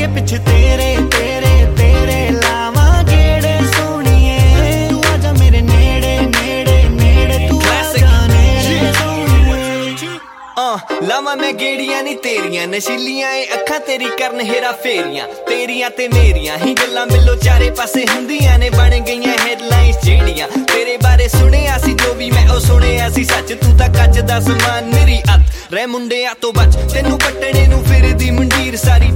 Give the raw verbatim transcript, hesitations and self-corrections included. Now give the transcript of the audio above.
पिछे तेरे तेरे तेरे लावा गेड़े सोनिए तू आजा मेरे नेड़े नेड़े नेड़े तू आजा नेड़े सोनिए uh, लावा मैं गेड़ियां नी तेरियां नशीलियां ए अखां तेरी करन हेरा फेरियां तेरियां ते मेरियां ही गल्लां मिलो चारे पासे हुंदियां ने बन गईयां हेडलाइंस जेड़ियां तेरे बारे सुनिया सी जो भी मैं ओ सुनिया सी सच तू तां कच दा समान मेरी अत ਰਹਿ ਮੁੰਡਿਆਂ ਤੋਂ ਬਚ ਤੈਨੂੰ ਕੱਟਣੇ ਨੂੰ ਫਿਰਦੀ ਮੰਡੀਰ ਸਾਰੀ